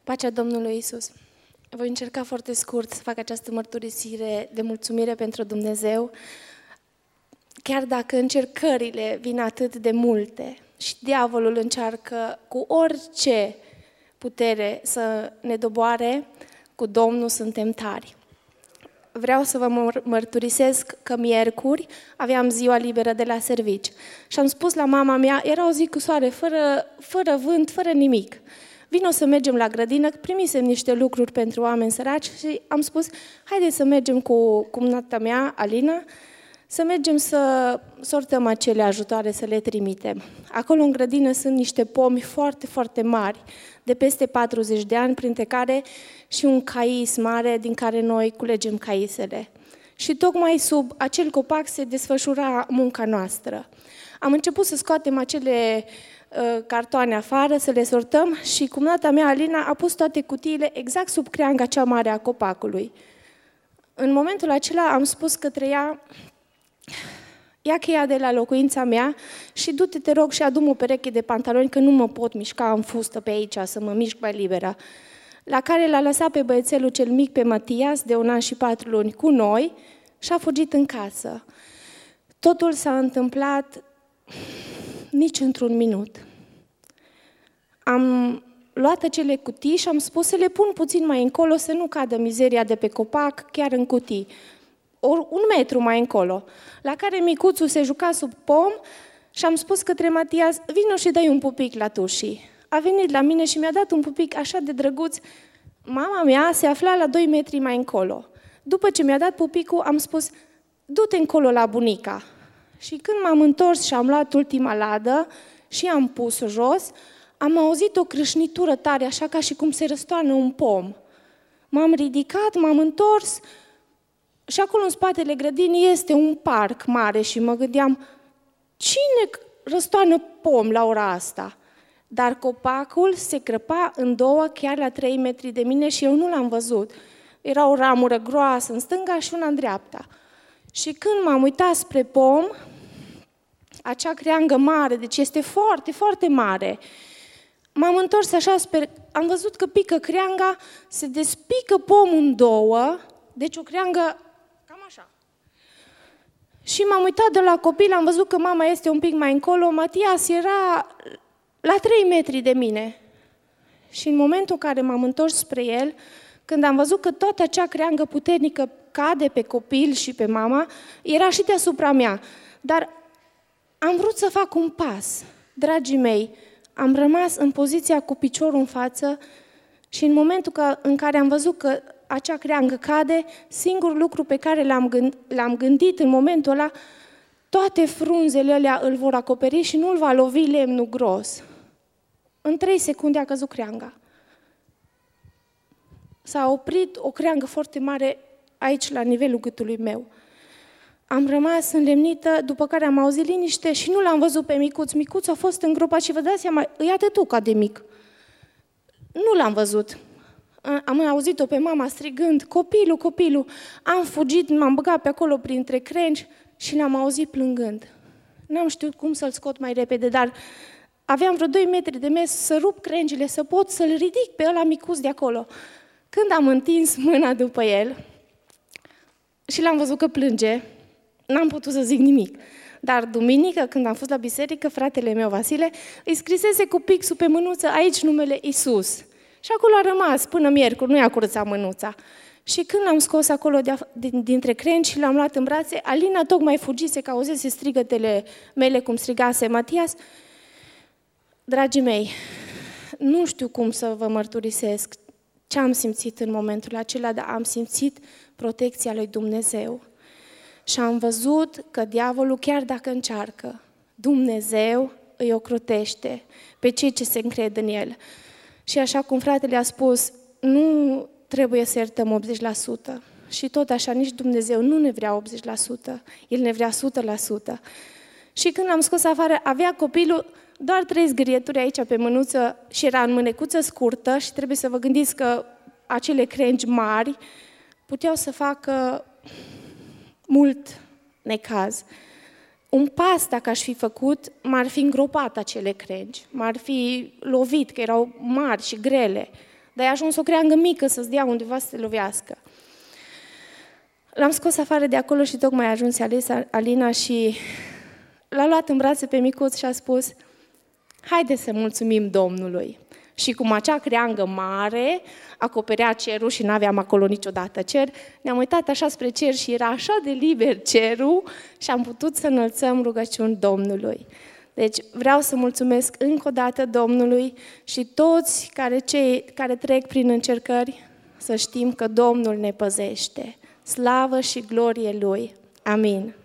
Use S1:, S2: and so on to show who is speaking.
S1: Pacea Domnului Iisus. Voi încerca foarte scurt să fac această mărturisire de mulțumire pentru Dumnezeu, chiar dacă încercările vin atât de multe și diavolul încearcă cu orice putere să ne doboare, cu Domnul suntem tari. Vreau să vă mărturisesc că miercuri aveam ziua liberă de la servici și am spus la mama mea, era o zi cu soare, fără vânt, fără nimic. Vino să mergem la grădină, primisem niște lucruri pentru oameni săraci și am spus, haideți să mergem cu cumnata mea, Alina, să mergem să sortăm acele ajutoare, să le trimitem. Acolo în grădină sunt niște pomi foarte, foarte mari, de peste 40 de ani, printre care și un cais mare din care noi culegem caisele. Și tocmai sub acel copac se desfășura munca noastră. Am început să scoatem acele cartoane afară, să le sortăm și cumnata mea, Alina, a pus toate cutiile exact sub creanga cea mare a copacului. În momentul acela am spus către ea, ia cheia de la locuința mea și du-te, te rog, și adu-mi o pereche de pantaloni, că nu mă pot mișca în fustă pe aici, să mă mișc mai liberă. La care l-a lăsat pe băiețelul cel mic, pe Matias, de 1 an și 4 luni, cu noi și a fugit în casă. Totul s-a întâmplat nici într-un minut. Am luat acele cutii și am spus să le pun puțin mai încolo, să nu cadă mizeria de pe copac, chiar în cutii. 1 metru mai încolo. La care micuțul se juca sub pom și am spus către Matias, vino și dai un pupic la tușii. A venit la mine și mi-a dat un pupic așa de drăguț. Mama mea se afla la 2 metri mai încolo. După ce mi-a dat pupicul, am spus, du-te încolo la bunica. Și când m-am întors și am luat ultima ladă și am pus-o jos, am auzit o crâșnitură tare, așa ca și cum se răstoarnă un pom. M-am ridicat, m-am întors și acolo în spatele grădinii este un parc mare și mă gândeam, cine răstoarnă pom la ora asta? Dar copacul se crăpa în două, chiar la 3 metri de mine și eu nu l-am văzut. Era o ramură groasă în stânga și una în dreapta. Și când m-am uitat spre pom, acea creangă mare, deci este foarte, foarte mare, m-am întors așa, am văzut că pică creanga, se despică pomul în două, deci o creangă cam așa. Și m-am uitat de la copil, am văzut că mama este un pic mai încolo, Matias era la 3 metri de mine. Și în momentul în care m-am întors spre el, când am văzut că toată acea creangă puternică cade pe copil și pe mama, era și deasupra mea. Dar am vrut să fac un pas. Dragii mei, am rămas în poziția cu piciorul în față și în momentul în care am văzut că acea creangă cade, singurul lucru pe care l-am gândit în momentul ăla, toate frunzele alea îl vor acoperi și nu îl va lovi lemnul gros. În 3 secunde a căzut creanga. S-a oprit o creangă foarte mare aici, la nivelul gâtului meu. Am rămas înlemnită, după care am auzit liniște și nu l-am văzut pe micuț. Micuț a fost îngropat și vă dați seama, îi atâtuca de mic. Nu l-am văzut. Am auzit-o pe mama strigând, copilul, copilul. Am fugit, m-am băgat pe acolo printre crengi și l-am auzit plângând. N-am știut cum să-l scot mai repede, dar aveam vreo 2 metri de mers să rup crengile, să pot să-l ridic pe ăla micuț de acolo. Când am întins mâna după el și l-am văzut că plânge, n-am putut să zic nimic. Dar duminică, când am fost la biserică, fratele meu, Vasile, îi scrisese cu pixul pe mânuță aici numele Iisus. Și acolo a rămas până miercuri, nu i-a curățat mânuța. Și când l-am scos acolo dintre crengi și l-am luat în brațe, Alina tocmai fugise, că auzese strigătele mele cum strigase Matias. Dragii mei, nu știu cum să vă mărturisesc ce am simțit în momentul acela, dar am simțit protecția lui Dumnezeu. Și am văzut că diavolul, chiar dacă încearcă, Dumnezeu îi ocrotește pe cei ce se încred în el. Și așa cum fratele a spus, nu trebuie să iertăm 80%. Și tot așa, nici Dumnezeu nu ne vrea 80%, El ne vrea 100%. Și când l-am scos afară, avea copilul doar 3 zgârieturi aici pe mânuță și era în mânecuță scurtă și trebuie să vă gândiți că acele crengi mari puteau să facă mult necaz. Un pas, dacă aș fi făcut, m-ar fi îngropat acele crengi, m-ar fi lovit, că erau mari și grele. dar e ajuns o creangă mică să-ți dea undeva să te lovească. L-am scos afară de acolo și tocmai a ajuns Alina și l-a luat în brațe pe micuț și a spus: haide să mulțumim Domnului. Și cum acea creangă mare acoperea cerul și n-aveam acolo niciodată cer, ne-am uitat așa spre cer și era așa de liber cerul și am putut să înălțăm rugăciuni Domnului. Deci vreau să mulțumesc încă o dată Domnului și toți cei care trec prin încercări, să știm că Domnul ne păzește. Slavă și glorie Lui. Amin.